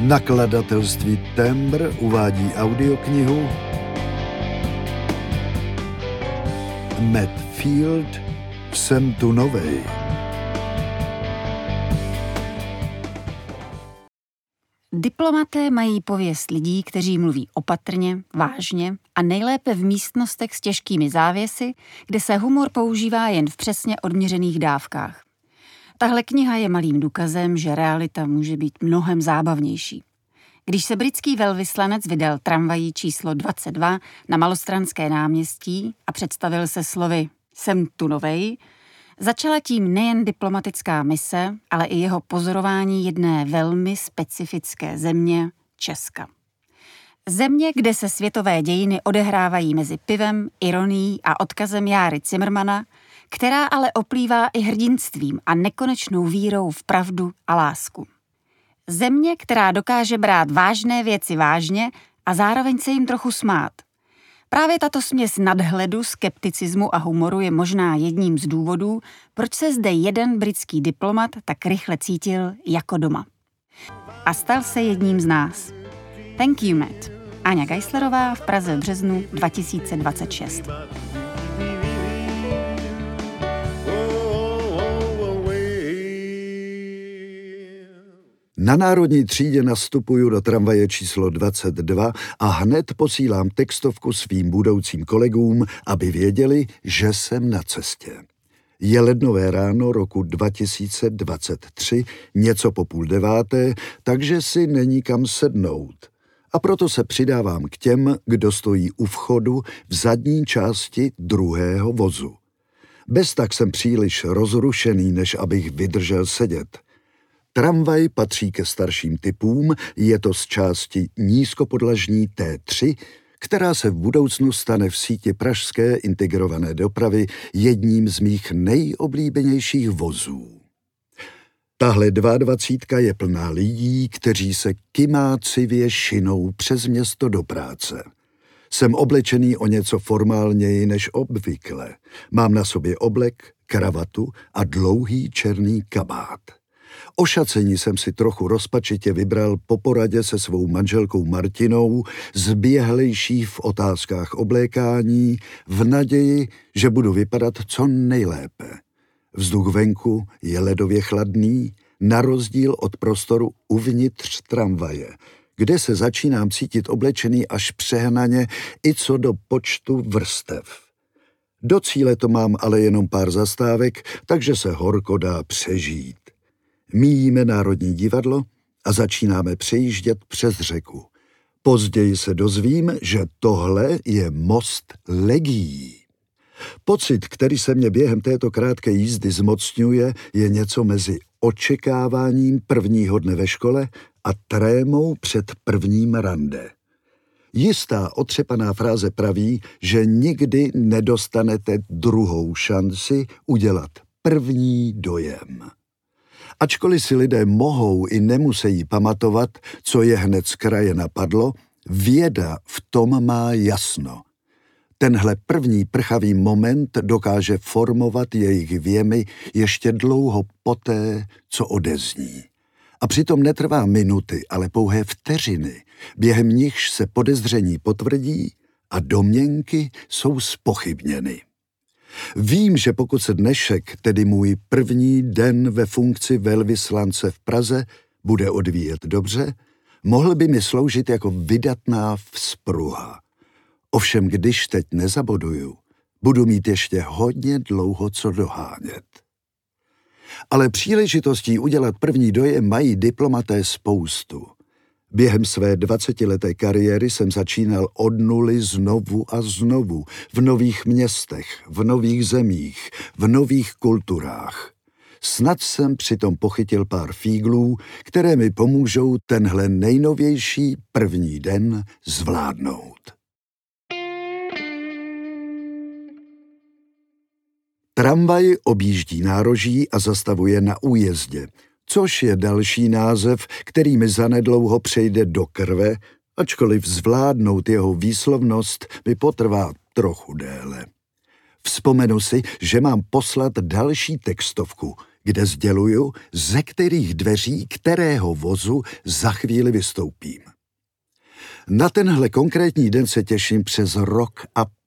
Nakladatelství Tembr uvádí audioknihu Matt Field Jsem tu novej. Diplomaté mají pověst lidí, kteří mluví opatrně, vážně a nejlépe v místnostech s těžkými závěsy, kde se humor používá jen v přesně odměřených dávkách. Tahle kniha je malým důkazem, že realita může být mnohem zábavnější. Když se britský velvyslanec vydal tramvají číslo 22 na Malostranské náměstí a představil se slovy Jsem tu novej, začala tím nejen diplomatická mise, ale i jeho pozorování jedné velmi specifické země, Česka. Země, kde se světové dějiny odehrávají mezi pivem, ironií a odkazem Járy Cimrmana, která ale oplývá i hrdinstvím a nekonečnou vírou v pravdu a lásku. Země, která dokáže brát vážné věci vážně a zároveň se jim trochu smát. Právě tato směs nadhledu, skepticismu a humoru je možná jedním z důvodů, proč se zde jeden britský diplomat tak rychle cítil jako doma. A stal se jedním z nás. Thank you, Matt. Áňa Geislerová v Praze v březnu 2026. Na Národní třídě nastupuju do tramvaje číslo 22 a hned posílám textovku svým budoucím kolegům, aby věděli, že jsem na cestě. Je lednové ráno roku 2023, něco po 8:30, takže si není kam sednout. A proto se přidávám k těm, kdo stojí u vchodu v zadní části druhého vozu. Bez tak jsem příliš rozrušený, než abych vydržel sedět. Tramvaj patří ke starším typům, je to z části nízkopodlažní T3, která se v budoucnu stane v síti pražské integrované dopravy jedním z mých nejoblíbenějších vozů. Tahle 22 je plná lidí, kteří se kymácivě šinou přes město do práce. Jsem oblečený o něco formálněji než obvykle. Mám na sobě oblek, kravatu a dlouhý černý kabát. Ošacení jsem si trochu rozpačitě vybral po poradě se svou manželkou Martinou, zběhlejší v otázkách oblékání, v naději, že budu vypadat co nejlépe. Vzduch venku je ledově chladný, na rozdíl od prostoru uvnitř tramvaje, kde se začínám cítit oblečený až přehnaně i co do počtu vrstev. Do cíle to mám ale jenom pár zastávek, takže se horko dá přežít. Míjíme Národní divadlo a začínáme přejíždět přes řeku. Později se dozvím, že tohle je most legií. Pocit, který se mě během této krátké jízdy zmocňuje, je něco mezi očekáváním prvního dne ve škole a trémou před prvním rande. Jistá otřepaná fráze praví, že nikdy nedostanete druhou šanci udělat první dojem. Ačkoliv si lidé mohou i nemusejí pamatovat, co je hned z kraje napadlo, věda v tom má jasno. Tenhle první prchavý moment dokáže formovat jejich věmy ještě dlouho poté, co odezní. A přitom netrvá minuty, ale pouhé vteřiny, během nichž se podezření potvrdí a domněnky jsou zpochybněny. Vím, že pokud se dnešek, tedy můj první den ve funkci velvyslance v Praze, bude odvíjet dobře, mohl by mi sloužit jako vydatná vzpruha. Ovšem, když teď nezaboduju, budu mít ještě hodně dlouho co dohánět. Ale příležitostí udělat první dojem mají diplomaté spoustu. Během své 20leté kariéry jsem začínal od nuly znovu a znovu, v nových městech, v nových zemích, v nových kulturách. Snad jsem přitom pochytil pár fíglů, které mi pomůžou tenhle nejnovější první den zvládnout. Tramvaj objíždí nároží a zastavuje na újezdě, což je další název, který mi zanedlouho přejde do krve, ačkoliv zvládnout jeho výslovnost mi potrvá trochu déle. Vzpomenu si, že mám poslat další textovku, kde sděluju, ze kterých dveří kterého vozu za chvíli vystoupím. Na tenhle konkrétní den se těším přes 1,5 roku.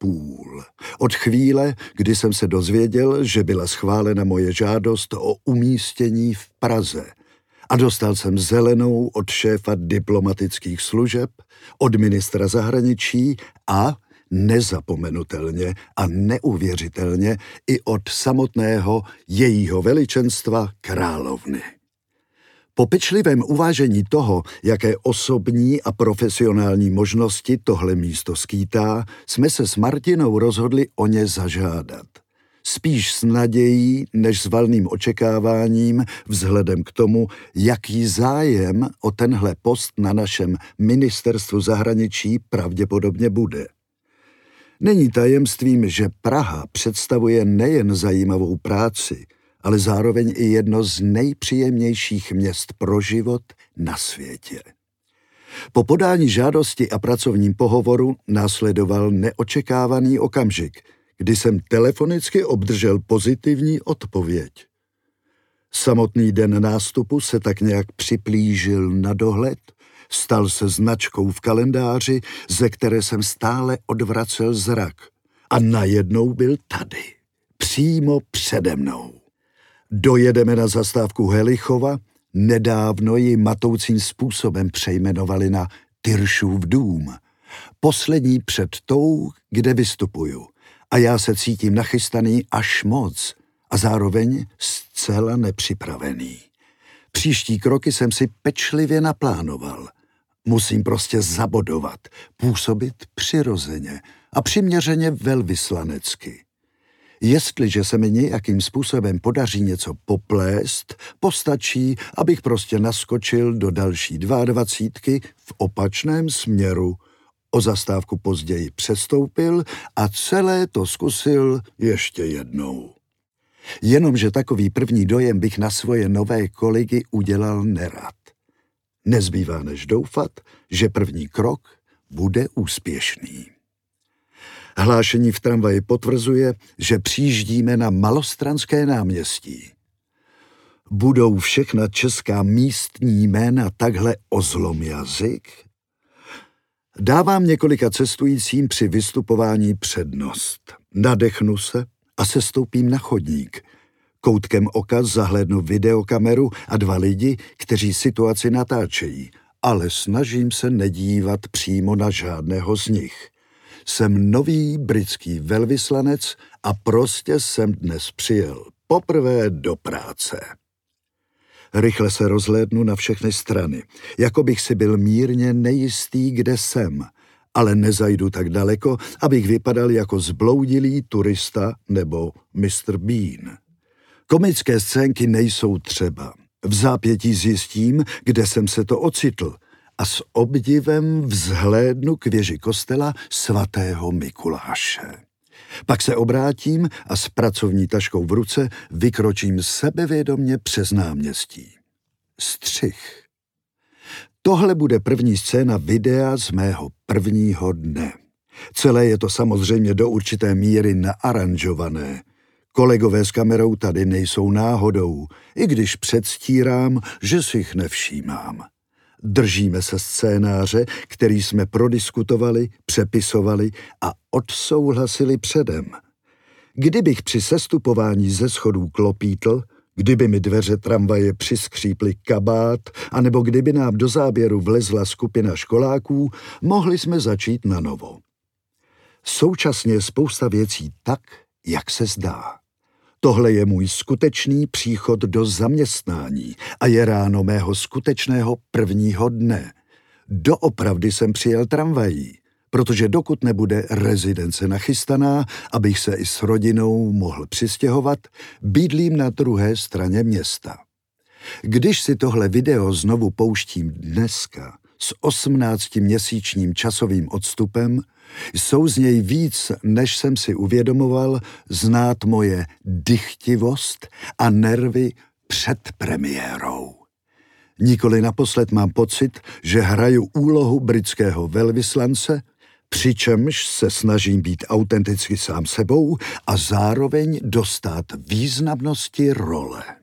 Od chvíle, kdy jsem se dozvěděl, že byla schválena moje žádost o umístění v Praze a dostal jsem zelenou od šéfa diplomatických služeb, od ministra zahraničí a nezapomenutelně a neuvěřitelně i od samotného jejího veličenstva královny. Po pečlivém uvážení toho, jaké osobní a profesionální možnosti tohle místo skýtá, jsme se s Martinou rozhodli o ně zažádat. Spíš s nadějí, než s valným očekáváním, vzhledem k tomu, jaký zájem o tenhle post na našem ministerstvu zahraničí pravděpodobně bude. Není tajemstvím, že Praha představuje nejen zajímavou práci, ale zároveň i jedno z nejpříjemnějších měst pro život na světě. Po podání žádosti a pracovním pohovoru následoval neočekávaný okamžik, kdy jsem telefonicky obdržel pozitivní odpověď. Samotný den nástupu se tak nějak připlížil na dohled, stal se značkou v kalendáři, ze které jsem stále odvracel zrak. A najednou byl tady, přímo přede mnou. Dojedeme na zastávku Helichova, nedávno ji matoucím způsobem přejmenovali na Tyršův dům. Poslední před tou, kde vystupuju. A já se cítím nachystaný až moc a zároveň zcela nepřipravený. Příští kroky jsem si pečlivě naplánoval. Musím prostě zabodovat, působit přirozeně a přiměřeně velvyslanecky. Jestliže se mi nějakým způsobem podaří něco poplést, postačí, abych prostě naskočil do další 22 v opačném směru, o zastávku později přestoupil a celé to zkusil ještě jednou. Jenomže takový první dojem bych na svoje nové kolegy udělal nerad. Nezbývá než doufat, že první krok bude úspěšný. Hlášení v tramvaji potvrzuje, že přijíždíme na Malostranské náměstí. Budou všechna česká místní jména takhle o zlom jazyk? Dávám několika cestujícím při vystupování přednost. Nadechnu se a sestoupím na chodník. Koutkem oka zahlédnu videokameru a 2 lidi, kteří situaci natáčejí, ale snažím se nedívat přímo na žádného z nich. Jsem nový britský velvyslanec a prostě jsem dnes přijel poprvé do práce. Rychle se rozhlédnu na všechny strany, jako bych si byl mírně nejistý, kde jsem, ale nezajdu tak daleko, abych vypadal jako zbloudilý turista nebo Mr. Bean. Komické scénky nejsou třeba. V zápětí zjistím, kde jsem se to ocitl a s obdivem vzhlédnu k věži kostela svatého Mikuláše. Pak se obrátím a s pracovní taškou v ruce vykročím sebevědomně přes náměstí. Střih. Tohle bude první scéna videa z mého prvního dne. Celé je to samozřejmě do určité míry naaranžované. Kolegové s kamerou tady nejsou náhodou, i když předstírám, že si jich nevšímám. Držíme se scénáře, který jsme prodiskutovali, přepisovali a odsouhlasili předem. Kdybych při sestupování ze schodů klopítl, kdyby mi dveře tramvaje přiskříply kabát, anebo kdyby nám do záběru vlezla skupina školáků, mohli jsme začít na novo. Současně je spousta věcí tak, jak se zdá. Tohle je můj skutečný příchod do zaměstnání a je ráno mého skutečného prvního dne. Doopravdy jsem přijel tramvají, protože dokud nebude rezidence nachystaná, abych se i s rodinou mohl přistěhovat, bydlím na druhé straně města. Když si tohle video znovu pouštím dneska s 18měsíčním časovým odstupem, jsou z něj víc, než jsem si uvědomoval, znát moje dychtivost a nervy před premiérou. Nikoli naposled mám pocit, že hraju úlohu britského velvyslance, přičemž se snažím být autenticky sám sebou a zároveň dostát významnosti role.